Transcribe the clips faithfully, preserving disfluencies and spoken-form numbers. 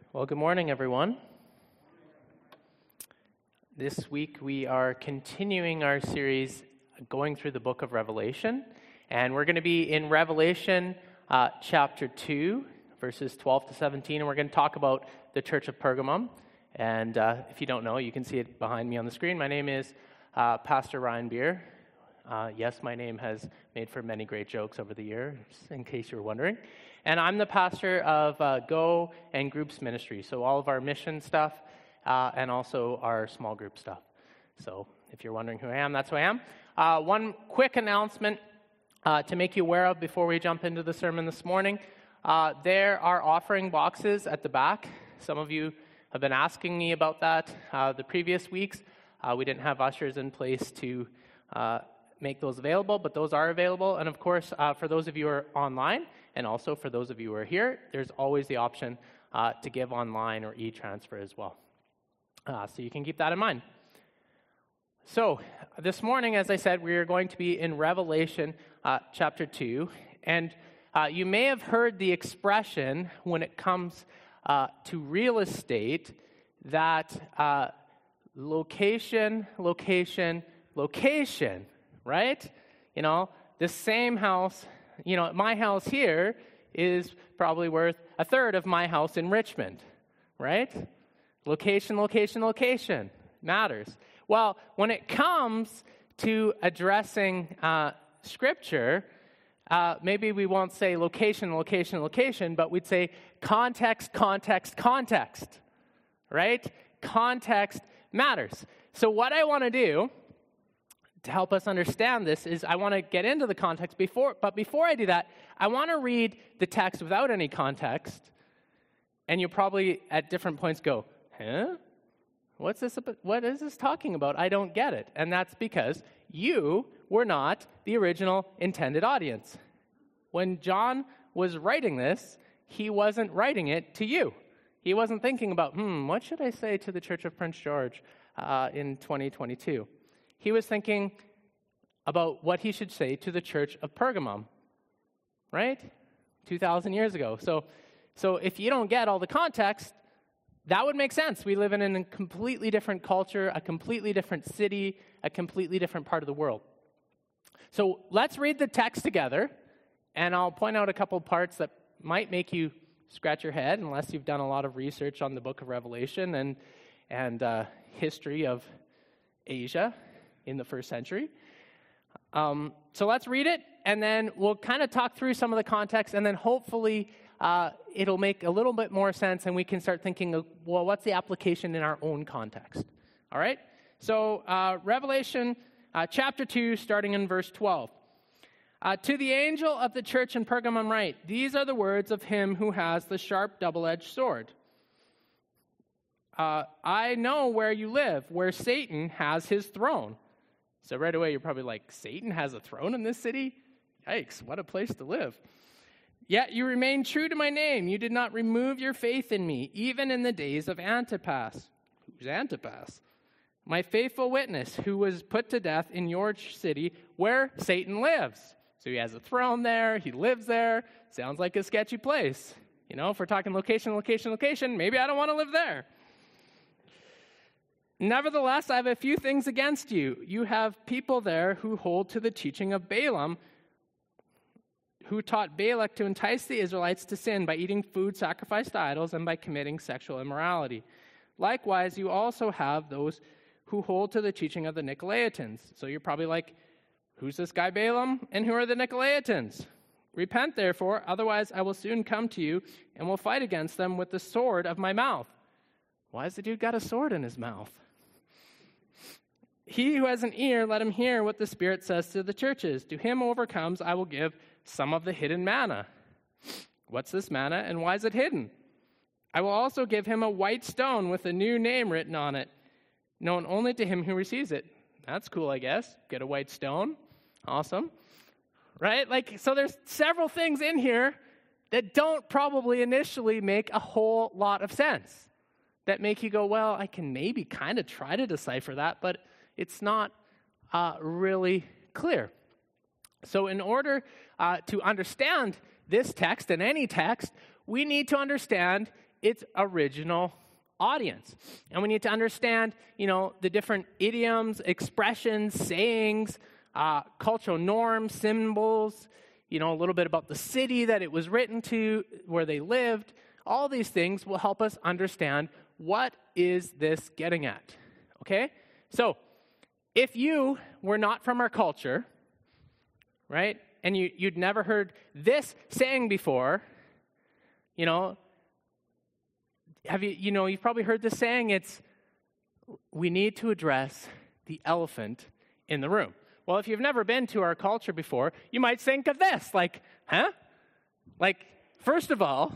Well, good morning, everyone. This week we are continuing our series going through the book of Revelation, and we're going to be in Revelation uh, chapter two, verses twelve to seventeen, and we're going to talk about the church of Pergamum. And uh, if you don't know, you can see it behind me on the screen. My name is uh, Pastor Ryan Beer. Uh, yes, my name has made for many great jokes over the years, in case you were wondering. And I'm the pastor of uh, Go and Groups Ministry, so all of our mission stuff uh, and also our small group stuff. So if you're wondering who I am, that's who I am. Uh, one quick announcement uh, to make you aware of before we jump into the sermon this morning. Uh, there are offering boxes at the back. Some of you have been asking me about that uh, the previous weeks. Uh, we didn't have ushers in place to uh, make those available, but those are available. And of course, uh, for those of you who are online, and also for those of you who are here, there's always the option uh, to give online or e-transfer as well. Uh, so you can keep that in mind. So this morning, as I said, we are going to be in Revelation uh, chapter two. And uh, you may have heard the expression when it comes uh, to real estate that uh, location, location, location, right? You know, the same house, you know, my house here is probably worth a third of my house in Richmond, right? Location, location, location matters. Well, when it comes to addressing uh, Scripture, uh, maybe we won't say location, location, location, but we'd say context, context, context, right? Context matters. So what I want to do to help us understand this is I want to get into the context before, but before I do that, I want to read the text without any context, and you'll probably at different points go, huh? What's this about? What is this talking about? I don't get it. And that's because you were not the original intended audience. When John was writing this, he wasn't writing it to you. He wasn't thinking about, hmm, what should I say to the Church of Prince George uh, in twenty twenty-two? He was thinking about what he should say to the church of Pergamum, right? two thousand years ago. So, so if you don't get all the context, that would make sense. We live in a completely different culture, a completely different city, a completely different part of the world. So let's read the text together, and I'll point out a couple parts that might make you scratch your head, unless you've done a lot of research on the book of Revelation and, and uh, history of Asia in the first century. Um, so let's read it, and then we'll kind of talk through some of the context, and then hopefully uh, it'll make a little bit more sense, and we can start thinking, of, well, what's the application in our own context? All right? So uh, Revelation uh, chapter two, starting in verse twelve. Uh, to the angel of the church in Pergamum write, these are the words of him who has the sharp double-edged sword. Uh, I know where you live, where Satan has his throne. So right away, you're probably like, Satan has a throne in this city? Yikes, what a place to live. Yet you remain true to my name. You did not remove your faith in me, even in the days of Antipas. Who's Antipas? My faithful witness, who was put to death in your city where Satan lives. So he has a throne there. He lives there. Sounds like a sketchy place. You know, if we're talking location, location, location, maybe I don't want to live there. Nevertheless, I have a few things against you. You have people there who hold to the teaching of Balaam, who taught Balak to entice the Israelites to sin by eating food sacrificed to idols and by committing sexual immorality. Likewise, you also have those who hold to the teaching of the Nicolaitans. So you're probably like, who's this guy Balaam, and who are the Nicolaitans? Repent, therefore, otherwise I will soon come to you and will fight against them with the sword of my mouth. Why has the dude got a sword in his mouth? He who has an ear, let him hear what the Spirit says to the churches. To him who overcomes, I will give some of the hidden manna. What's this manna, and why is it hidden? I will also give him a white stone with a new name written on it, known only to him who receives it. That's cool, I guess. Get a white stone. Awesome. Right? Like, so there's several things in here that don't probably initially make a whole lot of sense, that make you go, well, I can maybe kind of try to decipher that, but it's not uh, really clear. So in order uh, to understand this text and any text, we need to understand its original audience. And we need to understand, you know, the different idioms, expressions, sayings, uh, cultural norms, symbols, you know, a little bit about the city that it was written to, where they lived. All these things will help us understand what is this getting at, okay? So if you were not from our culture, right, and you, you'd never heard this saying before, you know, have you, you know, you've probably heard this saying, it's, we need to address the elephant in the room. Well, if you've never been to our culture before, you might think of this, like, huh? Like, first of all,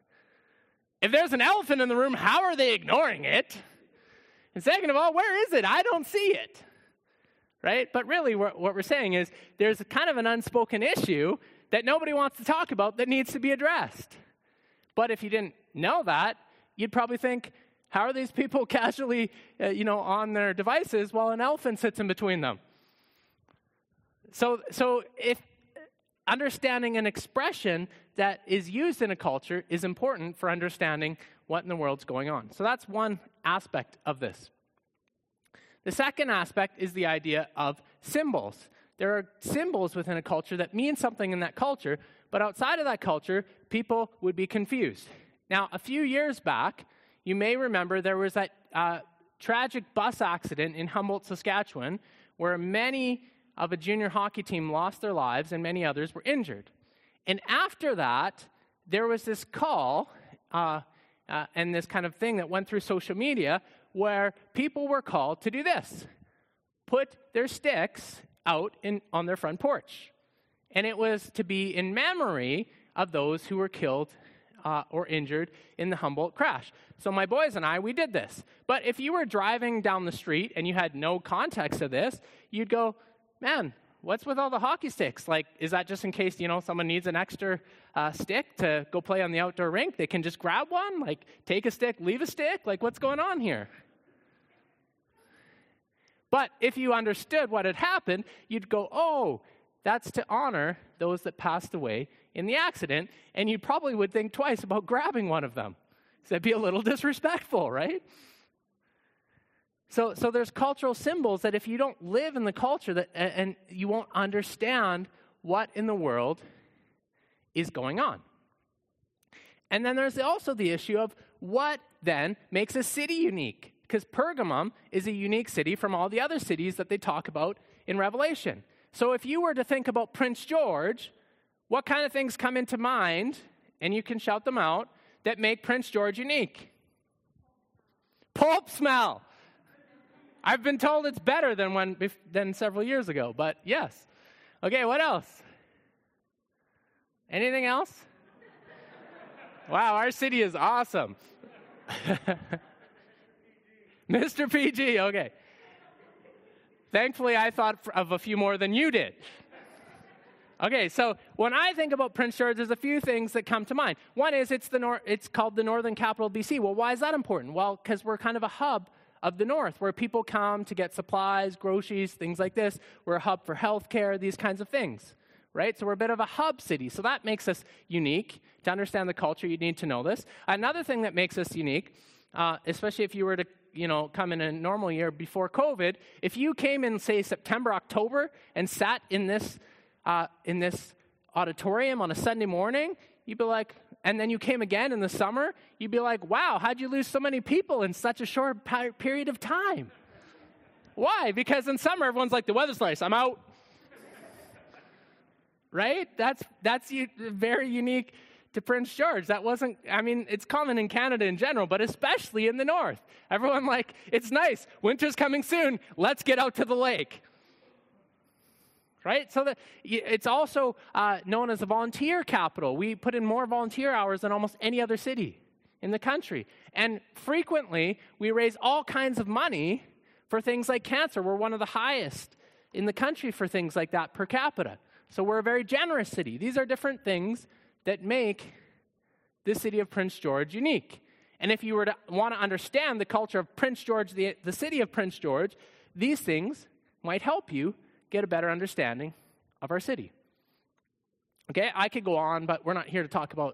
if there's an elephant in the room, how are they ignoring it? And second of all, where is it? I don't see it, right? But really, what we're saying is there's kind of an unspoken issue that nobody wants to talk about that needs to be addressed. But if you didn't know that, you'd probably think, how are these people casually, uh, you know, on their devices while an elephant sits in between them? So, so if understanding an expression that is used in a culture is important for understanding what in the world's going on. So that's one aspect of this. The second aspect is the idea of symbols. There are symbols within a culture that mean something in that culture, but outside of that culture, people would be confused. Now, a few years back, you may remember there was that uh, tragic bus accident in Humboldt, Saskatchewan, where many of a junior hockey team lost their lives and many others were injured. And after that, there was this call uh, uh, and this kind of thing that went through social media where people were called to do this: put their sticks out in, on their front porch. And it was to be in memory of those who were killed uh, or injured in the Humboldt crash. So my boys and I, we did this. But if you were driving down the street and you had no context of this, you'd go, man, what's with all the hockey sticks? Like, is that just in case, you know, someone needs an extra uh, stick to go play on the outdoor rink? They can just grab one? Like, take a stick, leave a stick? Like, what's going on here? But if you understood what had happened, you'd go, oh, that's to honor those that passed away in the accident, and you probably would think twice about grabbing one of them. So that'd be a little disrespectful, right? So, so there's cultural symbols that if you don't live in the culture, that, and you won't understand what in the world is going on. And then there's also the issue of what then makes a city unique. Because Pergamum is a unique city from all the other cities that they talk about in Revelation. So if you were to think about Prince George, what kind of things come into mind, and you can shout them out, that make Prince George unique? Pulp smell. I've been told it's better than when than several years ago, but yes. Okay, what else? Anything else? Wow, our city is awesome. Mister P G, okay. Thankfully, I thought of a few more than you did. Okay, so when I think about Prince George, there's a few things that come to mind. One is it's the nor- it's called the Northern Capital of B C. Well, why is that important? Well, because we're kind of a hub of the north, where people come to get supplies, groceries, things like this. We're a hub for healthcare, these kinds of things, right? So we're a bit of a hub city. So that makes us unique. To understand the culture, you need to know this. Another thing that makes us unique, uh, especially if you were to, you know, come in a normal year before COVID, if you came in, say, September, October, and sat in this uh, in this auditorium on a Sunday morning, you'd be like, and then you came again in the summer, you'd be like, wow, how'd you lose so many people in such a short pi- period of time? Why? Because in summer, everyone's like, the weather's nice, I'm out. Right? That's that's u- very unique to Prince George. That wasn't, I mean, it's common in Canada in general, but especially in the north. Everyone like, it's nice, winter's coming soon, let's get out to the lake. Right? So that it's also uh, known as a volunteer capital. We put in more volunteer hours than almost any other city in the country. And frequently, we raise all kinds of money for things like cancer. We're one of the highest in the country for things like that per capita. So we're a very generous city. These are different things that make this city of Prince George unique. And if you were to want to understand the culture of Prince George, the, the city of Prince George, these things might help you get a better understanding of our city. Okay, I could go on, but we're not here to talk about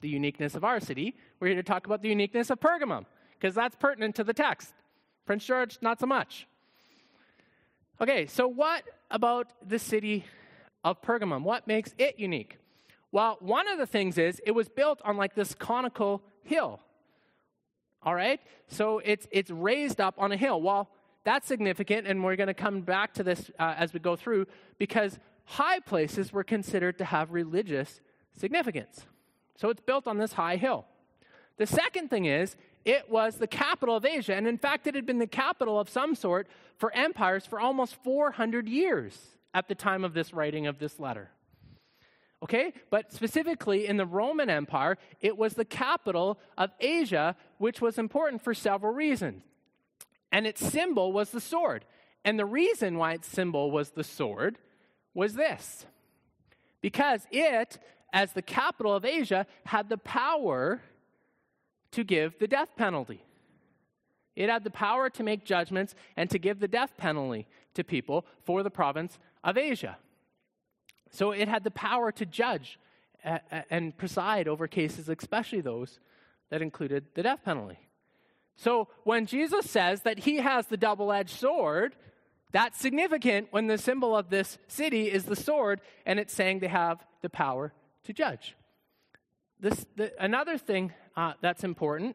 the uniqueness of our city. We're here to talk about the uniqueness of Pergamum, because that's pertinent to the text. Prince George, not so much. Okay, so what about the city of Pergamum? What makes it unique? Well, one of the things is it was built on like this conical hill. All right? So it's it's raised up on a hill. Well, that's significant, and we're going to come back to this uh, as we go through, because high places were considered to have religious significance. So it's built on this high hill. The second thing is, it was the capital of Asia, and in fact, it had been the capital of some sort for empires for almost four hundred years at the time of this writing of this letter. Okay? But specifically in the Roman Empire, it was the capital of Asia, which was important for several reasons. And its symbol was the sword. And the reason why its symbol was the sword was this. Because it, as the capital of Asia, had the power to give the death penalty. It had the power to make judgments and to give the death penalty to people for the province of Asia. So it had the power to judge uh, and preside over cases, especially those that included the death penalty. So when Jesus says that he has the double-edged sword, that's significant when the symbol of this city is the sword, and it's saying they have the power to judge. This, the, another thing uh, that's important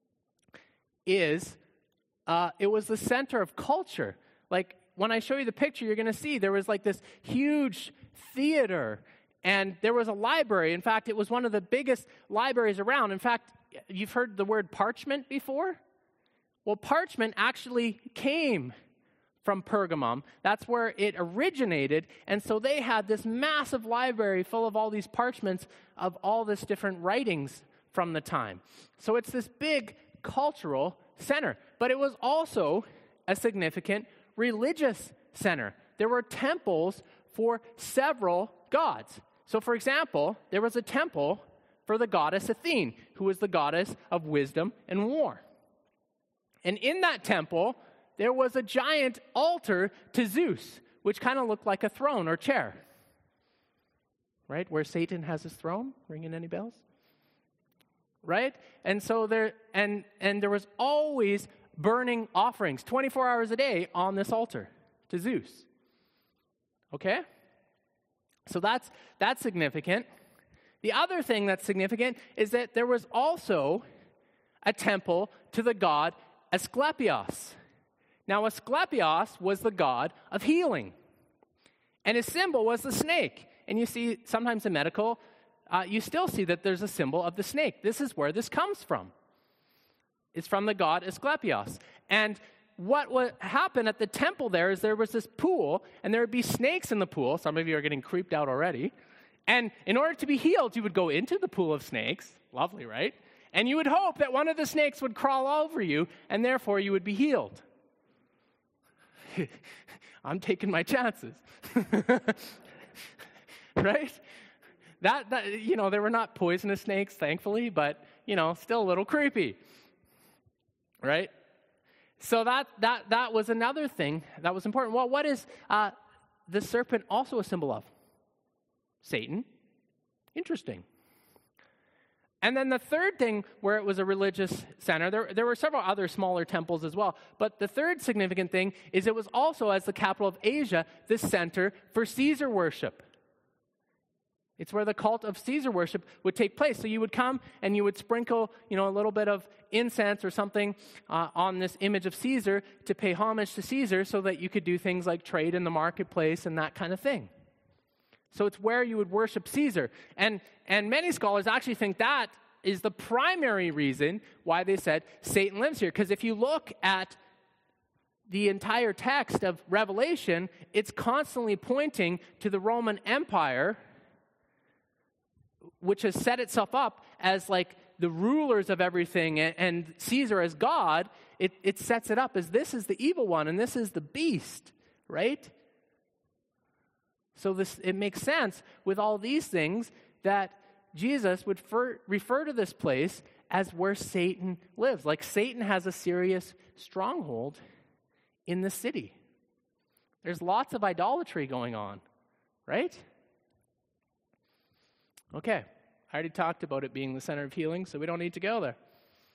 is uh, it was the center of culture. Like, when I show you the picture, you're going to see there was like this huge theater, and there was a library. In fact, it was one of the biggest libraries around. In fact, you've heard the word parchment before? Well, parchment actually came from Pergamum. That's where it originated, and so they had this massive library full of all these parchments of all this different writings from the time. So it's this big cultural center, but it was also a significant religious center. There were temples for several gods. So, for example, there was a temple for the goddess Athene, who was the goddess of wisdom and war. And in that temple, there was a giant altar to Zeus, which kind of looked like a throne or chair. Right? Where Satan has his throne. Ringing any bells? Right? And so there and and there was always burning offerings twenty-four hours a day on this altar to Zeus. Okay? So that's that's significant. The other thing that's significant is that there was also a temple to the god Asclepios. Now, Asclepios was the god of healing, and his symbol was the snake. And you see, sometimes in medical, uh, you still see that there's a symbol of the snake. This is where this comes from. It's from the god Asclepios. And what would happen at the temple there is there was this pool, and there would be snakes in the pool. Some of you are getting creeped out already. And in order to be healed, you would go into the pool of snakes. Lovely, right? And you would hope that one of the snakes would crawl over you, and therefore you would be healed. I'm taking my chances. Right? That, that, you know, they were not poisonous snakes, thankfully, but, you know, still a little creepy. Right? So that that that was another thing that was important. Well, what is uh, the serpent also a symbol of? Satan. Interesting. And then the third thing where it was a religious center, there, there were several other smaller temples as well, but the third significant thing is it was also, as the capital of Asia, the center for Caesar worship. It's where the cult of Caesar worship would take place. So you would come and you would sprinkle, you know, a little bit of incense or something uh, on this image of Caesar to pay homage to Caesar so that you could do things like trade in the marketplace and that kind of thing. So it's where you would worship Caesar. And, and many scholars actually think that is the primary reason why they said Satan lives here. Because if you look at the entire text of Revelation, it's constantly pointing to the Roman Empire, which has set itself up as like the rulers of everything, and, and Caesar as God. It, it sets it up as this is the evil one and this is the beast, right? So this it makes sense with all these things that Jesus would fer, refer to this place as where Satan lives. Like Satan has a serious stronghold in the city. There's lots of idolatry going on, right? Okay, I already talked about it being the center of healing, so we don't need to go there.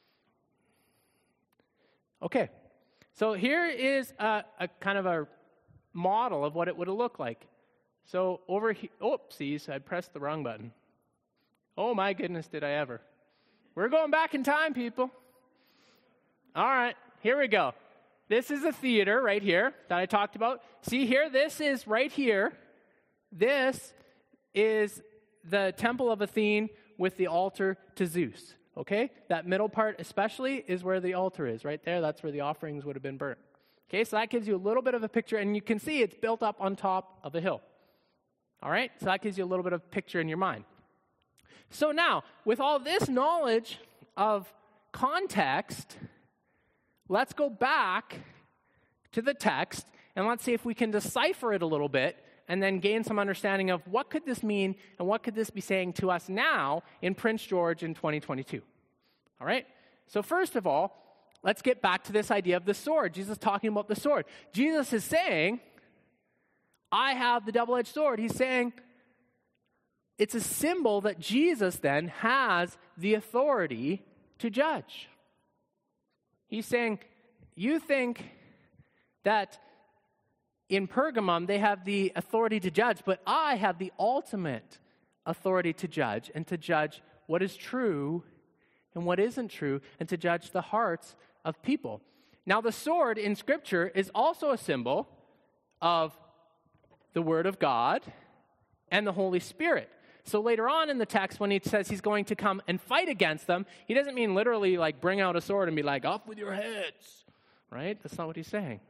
Okay, so here is a, a kind of a model of what it would have looked like. So over here, oopsies, I pressed the wrong button. Oh my goodness, did I ever. We're going back in time, people. All right, here we go. This is a theater right here that I talked about. See here, this is right here. This is the temple of Athene with the altar to Zeus. Okay? That middle part especially is where the altar is. Right there, that's where the offerings would have been burnt. Okay, so that gives you a little bit of a picture, and you can see it's built up on top of a hill. All right? So that gives you a little bit of picture in your mind. So now, with all this knowledge of context, let's go back to the text, and let's see if we can decipher it a little bit, and then gain some understanding of what could this mean, and what could this be saying to us now in Prince George in twenty twenty-two. All right? So first of all, let's get back to this idea of the sword. Jesus is talking about the sword. Jesus is saying, I have the double-edged sword. He's saying it's a symbol that Jesus then has the authority to judge. He's saying, you think that in Pergamum they have the authority to judge, but I have the ultimate authority to judge and to judge what is true and what isn't true and to judge the hearts of people. Now, the sword in Scripture is also a symbol of the Word of God and the Holy Spirit. So later on in the text, when he says he's going to come and fight against them, he doesn't mean literally like bring out a sword and be like, off with your heads, right? That's not what he's saying.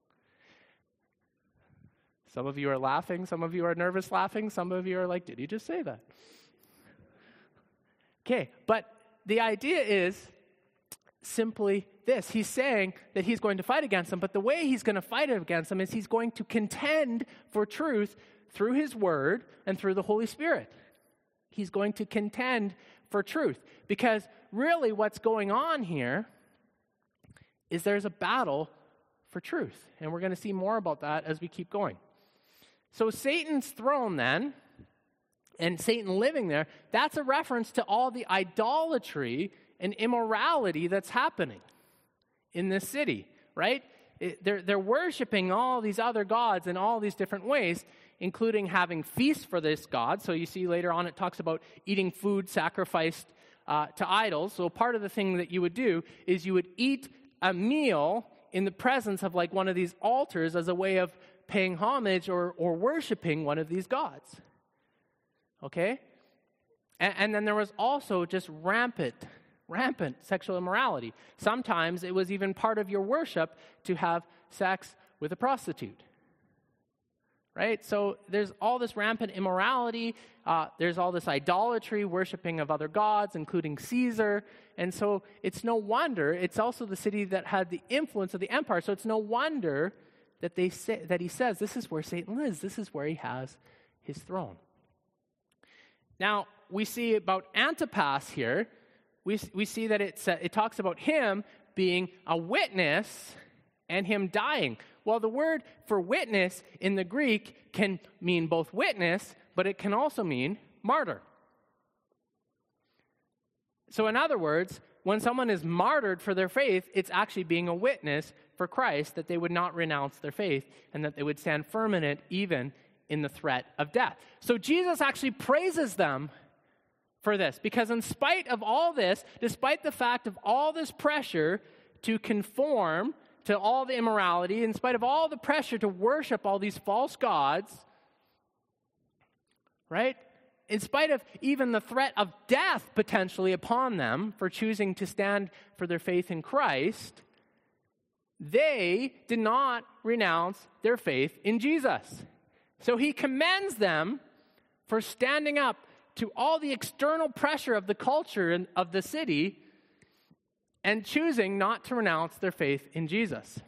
Some of you are laughing. Some of you are nervous laughing. Some of you are like, did he just say that? Okay, but the idea is simply this. He's saying that he's going to fight against them, but the way he's going to fight against them is he's going to contend for truth through his word and through the Holy Spirit. He's going to contend for truth. Because really what's going on here is there's a battle for truth. And we're going to see more about that as we keep going. So Satan's throne then, and Satan living there, that's a reference to all the idolatry and immorality that's happening in this city, right? It, they're, they're worshiping all these other gods in all these different ways, including having feasts for this god. So you see later on it talks about eating food sacrificed uh, to idols. So part of the thing that you would do is you would eat a meal in the presence of like one of these altars as a way of paying homage or, or worshiping one of these gods. Okay? And, and then there was also just rampant, rampant sexual immorality. Sometimes it was even part of your worship to have sex with a prostitute. Right? So there's all this rampant immorality. Uh, there's all this idolatry, worshiping of other gods, including Caesar. And so it's no wonder, it's also the city that had the influence of the empire. So it's no wonder that they say, that he says, this is where Satan lives. This is where he has his throne. Now, we see about Antipas here, we, we see that it's, uh, it talks about him being a witness and him dying. Well, the word for witness in the Greek can mean both witness, but it can also mean martyr. So in other words, when someone is martyred for their faith, it's actually being a witness for Christ, that they would not renounce their faith and that they would stand firm in it even in the threat of death. So Jesus actually praises them for this, because in spite of all this, despite the fact of all this pressure to conform to all the immorality, in spite of all the pressure to worship all these false gods, right? In spite of even the threat of death potentially upon them for choosing to stand for their faith in Christ, they did not renounce their faith in Jesus. So he commends them for standing up to all the external pressure of the culture and of the city and choosing not to renounce their faith in Jesus.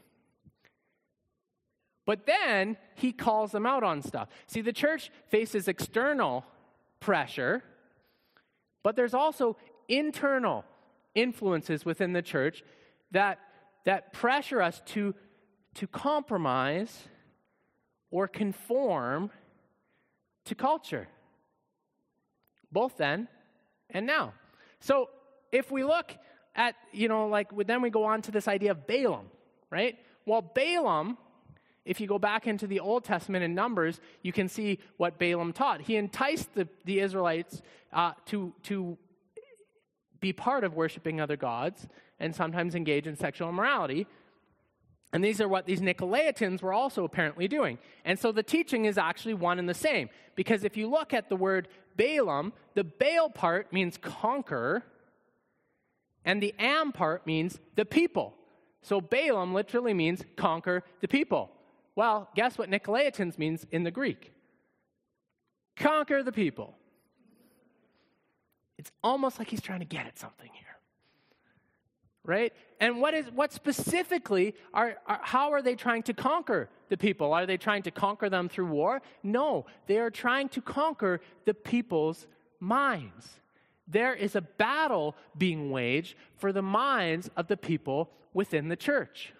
But then he calls them out on stuff. See, the church faces external pressure, but there's also internal influences within the church that, that pressure us to, to compromise or conform to culture. Both then and now. So if we look at, you know, like, then we go on to this idea of Balaam, right? Well, Balaam, if you go back into the Old Testament in Numbers, you can see what Balaam taught. He enticed the, the Israelites uh, to, to be part of worshiping other gods and sometimes engage in sexual immorality. And these are what these Nicolaitans were also apparently doing. And so the teaching is actually one and the same. Because if you look at the word Balaam, the Baal part means conquer, and the Am part means the people. So Balaam literally means conquer the people. Well, guess what Nicolaitans means in the Greek? Conquer the people. It's almost like he's trying to get at something here. Right? And what is what specifically are, are how are they trying to conquer the people? Are they trying to conquer them through war? No, they are trying to conquer the people's minds. There is a battle being waged for the minds of the people within the church.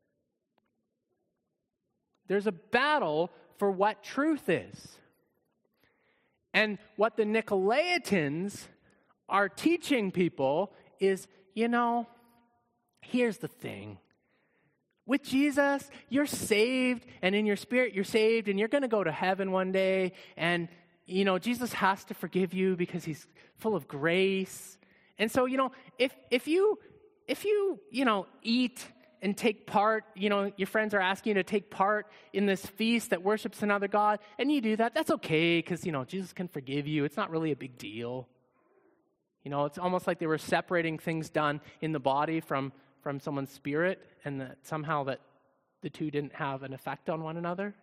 There's a battle for what truth is. And what the Nicolaitans are teaching people is, you know, here's the thing. With Jesus, you're saved, and in your spirit, you're saved, and you're going to go to heaven one day, and, you know, Jesus has to forgive you because he's full of grace. And so, you know, if if you, if you, you know, eat and take part, you know, your friends are asking you to take part in this feast that worships another God, and you do that, that's okay, because, you know, Jesus can forgive you. It's not really a big deal. You know, it's almost like they were separating things done in the body from from someone's spirit, and that somehow that the two didn't have an effect on one another.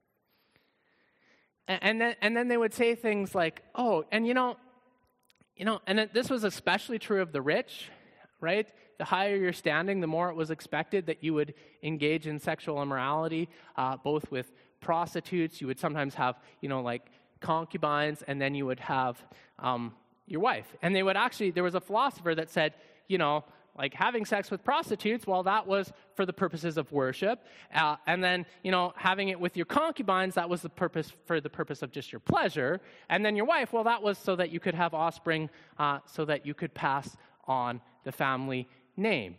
And, and then and then they would say things like, "Oh, and you know, you know," and it, this was especially true of the rich, right? The higher your standing, the more it was expected that you would engage in sexual immorality, uh, both with prostitutes. You would sometimes have, you know, like concubines, and then you would have um, your wife. And they would actually, there was a philosopher that said, you know, like having sex with prostitutes, well, that was for the purposes of worship. Uh, and then, you know, having it with your concubines, that was the purpose for the purpose of just your pleasure. And then your wife, well, that was so that you could have offspring, uh, so that you could pass on the family name.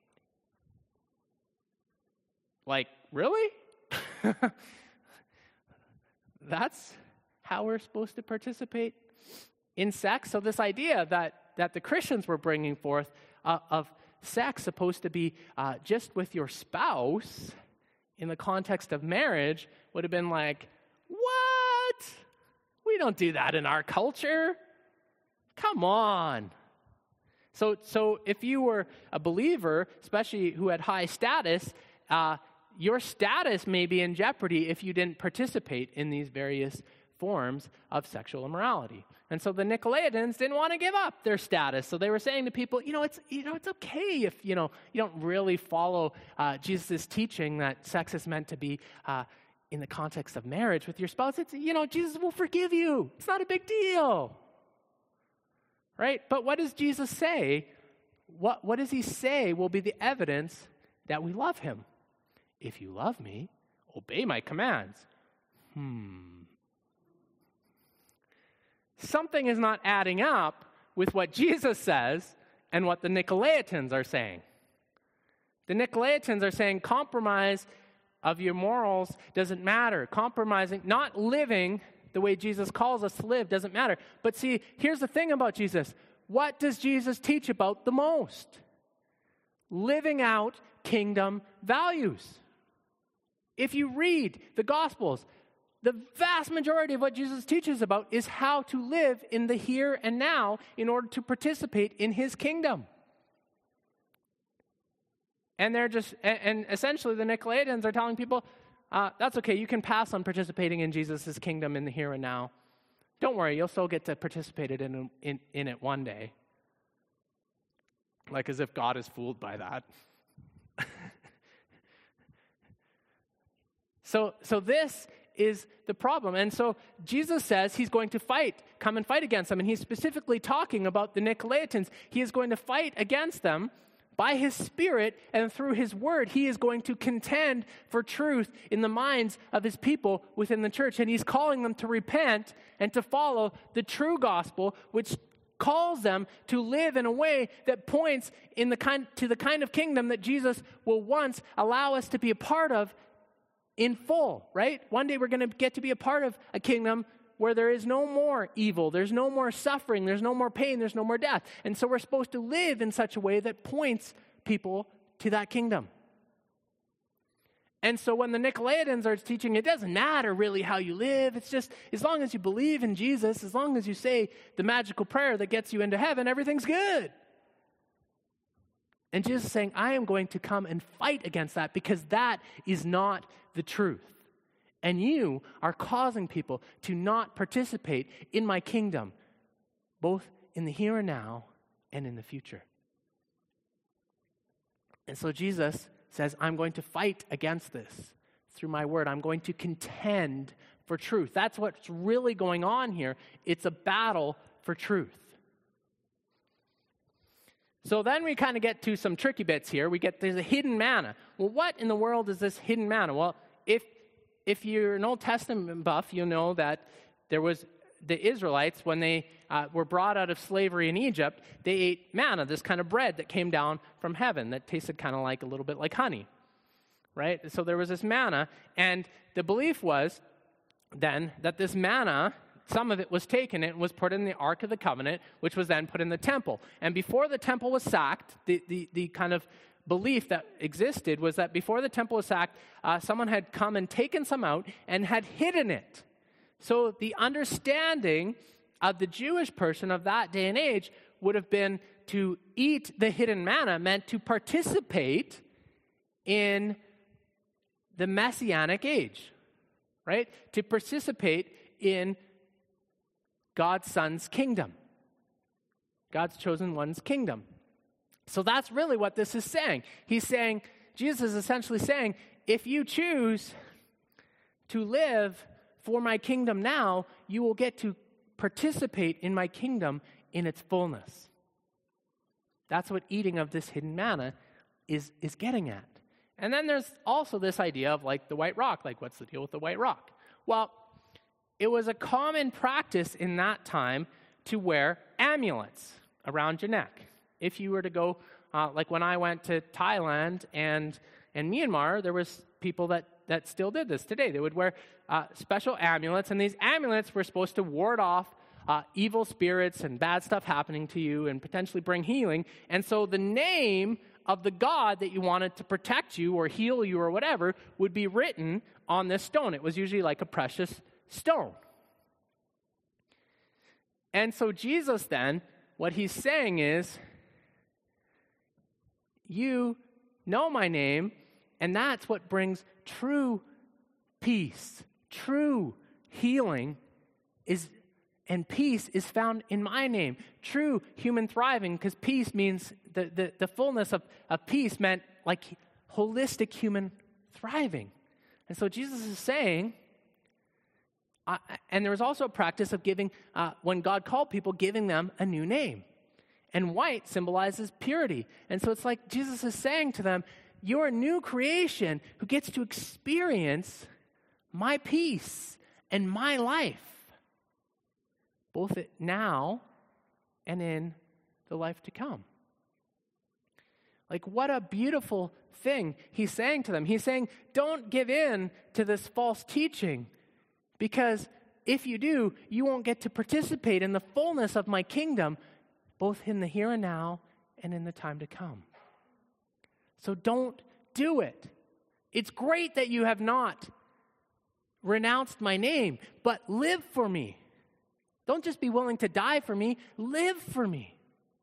Like, really? That's how we're supposed to participate in sex? So this idea that, that the Christians were bringing forth Uh, of sex supposed to be uh, just with your spouse in the context of marriage would have been like, what? We don't do that in our culture. Come on. So, so if you were a believer, especially who had high status, uh, your status may be in jeopardy if you didn't participate in these various forms of sexual immorality. And so the Nicolaitans didn't want to give up their status. So they were saying to people, you know, it's you know, it's okay if, you know, you don't really follow uh, Jesus' teaching that sex is meant to be uh, in the context of marriage with your spouse. It's, you know, Jesus will forgive you. It's not a big deal. Right? But what does Jesus say? What, what does he say will be the evidence that we love him? If you love me, obey my commands. Hmm. Something is not adding up with what Jesus says and what the Nicolaitans are saying. The Nicolaitans are saying compromise of your morals doesn't matter. Compromising, not living the way Jesus calls us to live doesn't matter. But see, here's the thing about Jesus. What does Jesus teach about the most? Living out kingdom values. If you read the Gospels, the vast majority of what Jesus teaches about is how to live in the here and now in order to participate in his kingdom. And they're just, and, and essentially the Nicolaitans are telling people, uh, that's okay, you can pass on participating in Jesus' kingdom in the here and now. Don't worry, you'll still get to participate in, in, in it one day. Like as if God is fooled by that. so, so this is the problem. And so Jesus says he's going to fight, come and fight against them. And he's specifically talking about the Nicolaitans. He is going to fight against them by his Spirit, and through his word, he is going to contend for truth in the minds of his people within the church. And he's calling them to repent and to follow the true gospel, which calls them to live in a way that points in the kind, to the kind of kingdom that Jesus will once allow us to be a part of in full, right? One day we're going to get to be a part of a kingdom where there is no more evil, there's no more suffering, there's no more pain, there's no more death. And so we're supposed to live in such a way that points people to that kingdom. And so when the Nicolaitans are teaching, it doesn't matter really how you live. It's just, as long as you believe in Jesus, as long as you say the magical prayer that gets you into heaven, everything's good. And Jesus is saying, I am going to come and fight against that because that is not the truth. And you are causing people to not participate in my kingdom, both in the here and now and in the future. And so Jesus says, I'm going to fight against this through my word. I'm going to contend for truth. That's what's really going on here. It's a battle for truth. So then we kind of get to some tricky bits here. We get, there's a hidden manna. Well, what in the world is this hidden manna? Well, if if you're an Old Testament buff, you'll know that there was the Israelites, when they uh, were brought out of slavery in Egypt, they ate manna, this kind of bread that came down from heaven that tasted kind of like a little bit like honey, right? So there was this manna, and the belief was then that this manna, some of it was taken and was put in the Ark of the Covenant, which was then put in the temple. And before the temple was sacked, the, the, the kind of belief that existed was that before the temple was sacked, uh, someone had come and taken some out and had hidden it. So the understanding of the Jewish person of that day and age would have been to eat the hidden manna meant to participate in the Messianic age, right? To participate in God's Son's kingdom, God's chosen one's kingdom. So that's really what this is saying. He's saying, Jesus is essentially saying, if you choose to live for my kingdom now, you will get to participate in my kingdom in its fullness. That's what eating of this hidden manna is, is getting at. And then there's also this idea of like the white rock. Like, what's the deal with the white rock? Well, it was a common practice in that time to wear amulets around your neck. If you were to go, uh, like when I went to Thailand and, and Myanmar, there was people that, that still did this today. They would wear uh, special amulets, and these amulets were supposed to ward off uh, evil spirits and bad stuff happening to you and potentially bring healing. And so the name of the God that you wanted to protect you or heal you or whatever would be written on this stone. It was usually like a precious stone. And so Jesus then, what he's saying is, you know my name, and that's what brings true peace, true healing is, and peace is found in my name. True human thriving, because peace means, the, the, the fullness of, of peace meant like holistic human thriving. And so Jesus is saying, uh, and there was also a practice of giving, uh, when God called people, giving them a new name. And white symbolizes purity. And so it's like Jesus is saying to them, you're a new creation who gets to experience my peace and my life, both now and in the life to come. Like, what a beautiful thing he's saying to them. He's saying, don't give in to this false teaching, because if you do, you won't get to participate in the fullness of my kingdom, both in the here and now and in the time to come. So don't do it. It's great that you have not renounced my name, but live for me. Don't just be willing to die for me, live for me.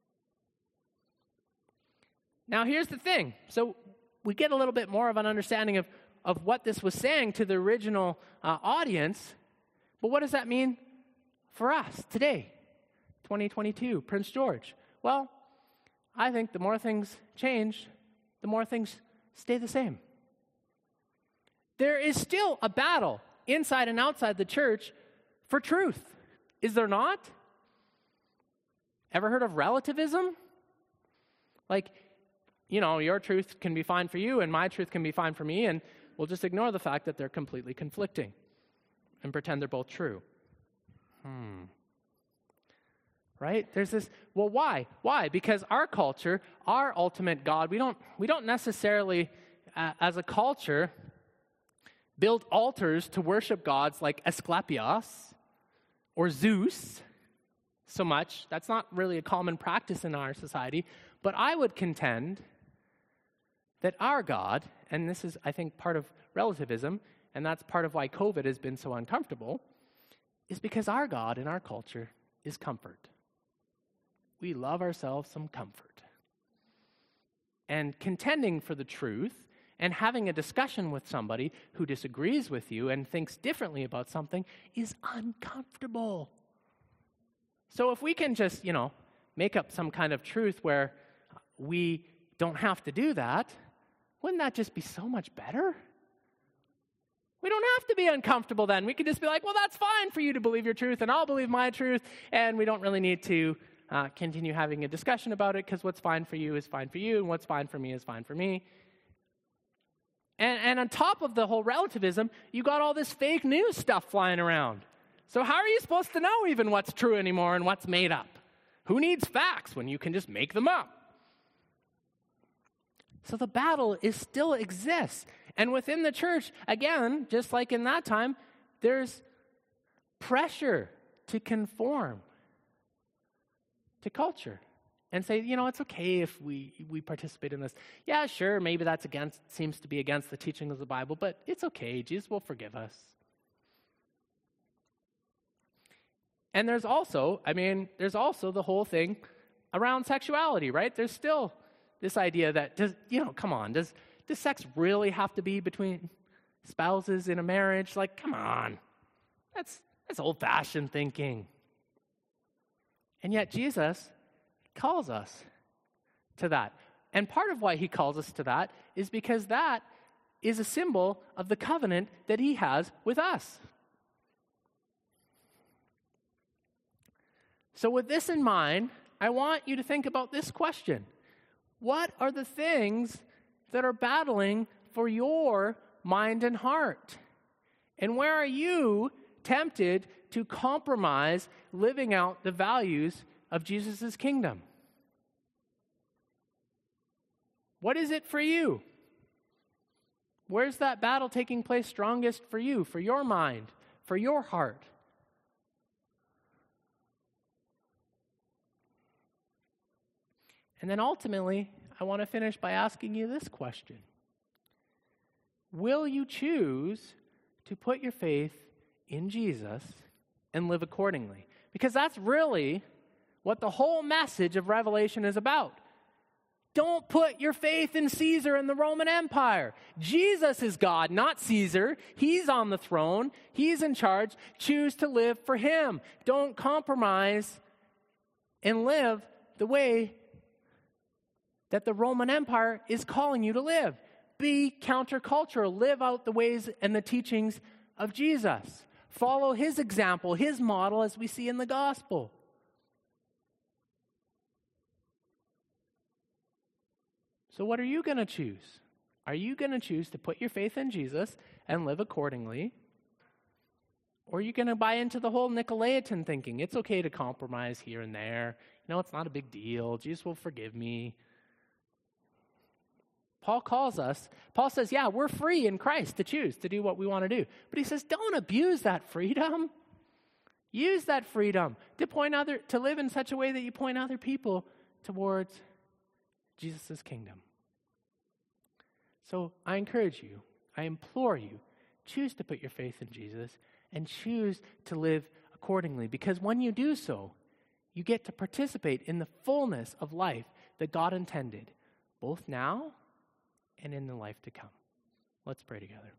Now here's the thing. So we get a little bit more of an understanding of, of what this was saying to the original uh, audience, but what does that mean for us today? twenty twenty-two, Prince George. Well, I think the more things change, the more things stay the same. There is still a battle inside and outside the church for truth. Is there not? Ever heard of relativism? Like, you know, your truth can be fine for you and my truth can be fine for me, and we'll just ignore the fact that they're completely conflicting and pretend they're both true. Hmm. right? There's this, well, why? Why? Because our culture, our ultimate God, we don't, we don't necessarily, uh, as a culture, build altars to worship gods like Asclepios or Zeus so much. That's not really a common practice in our society. But I would contend that our God, and this is, I think, part of relativism, and that's part of why COVID has been so uncomfortable, is because our God in our culture is comfort. We love ourselves some comfort. And contending for the truth and having a discussion with somebody who disagrees with you and thinks differently about something is uncomfortable. So if we can just, you know, make up some kind of truth where we don't have to do that, wouldn't that just be so much better? We don't have to be uncomfortable then. We can just be like, well, that's fine for you to believe your truth, and I'll believe my truth, and we don't really need to uh, continue having a discussion about it, because what's fine for you is fine for you, and what's fine for me is fine for me. And, and on top of the whole relativism, you got all this fake news stuff flying around. So how are you supposed to know even what's true anymore and what's made up? Who needs facts when you can just make them up? So the battle is still exists. And within the church, again, just like in that time, there's pressure to conform to culture and say, you know, it's okay if we, we participate in this. Yeah, sure, maybe that's against, seems to be against the teaching of the Bible, but it's okay. Jesus will forgive us. And there's also, I mean, there's also the whole thing around sexuality, right? There's still this idea that, does, you know, come on, does, does sex really have to be between spouses in a marriage? Like, come on. That's, that's old-fashioned thinking. And yet Jesus calls us to that. And part of why he calls us to that is because that is a symbol of the covenant that he has with us. So with this in mind, I want you to think about this question. What are the things that are battling for your mind and heart? And where are you tempted to compromise living out the values of Jesus' kingdom? What is it for you? Where's that battle taking place strongest for you, for your mind, for your heart? And then ultimately, I want to finish by asking you this question. Will you choose to put your faith in Jesus and live accordingly? Because that's really what the whole message of Revelation is about. Don't put your faith in Caesar and the Roman Empire. Jesus is God, not Caesar. He's on the throne. He's in charge. Choose to live for him. Don't compromise and live the way that the Roman Empire is calling you to live. Be countercultural. Live out the ways and the teachings of Jesus. Follow his example, his model, as we see in the gospel. So what are you going to choose? Are you going to choose to put your faith in Jesus and live accordingly? Or are you going to buy into the whole Nicolaitan thinking? It's okay to compromise here and there. You know, it's not a big deal. Jesus will forgive me. Paul calls us, Paul says, yeah, we're free in Christ to choose to do what we want to do. But he says, don't abuse that freedom. Use that freedom to point other, to live in such a way that you point other people towards Jesus' kingdom. So I encourage you, I implore you, choose to put your faith in Jesus and choose to live accordingly. Because when you do so, you get to participate in the fullness of life that God intended, both now and in the life to come. Let's pray together.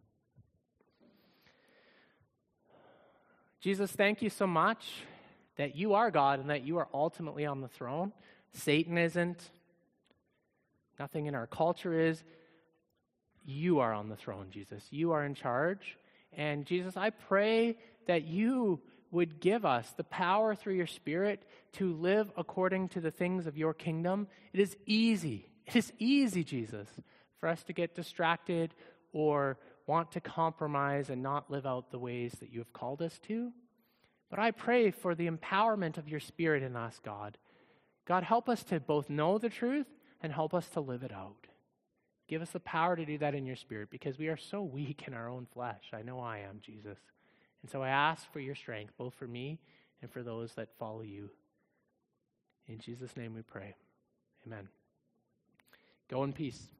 Jesus, thank you so much that you are God and that you are ultimately on the throne. Satan isn't. Nothing in our culture is. You are on the throne, Jesus. You are in charge. And Jesus, I pray that you would give us the power through your Spirit to live according to the things of your kingdom. It is easy. It is easy, Jesus, for us to get distracted or want to compromise and not live out the ways that you have called us to. But I pray for the empowerment of your Spirit in us, God. God, help us to both know the truth and help us to live it out. Give us the power to do that in your Spirit, because we are so weak in our own flesh. I know I am, Jesus. And so I ask for your strength, both for me and for those that follow you. In Jesus' name we pray. Amen. Go in peace.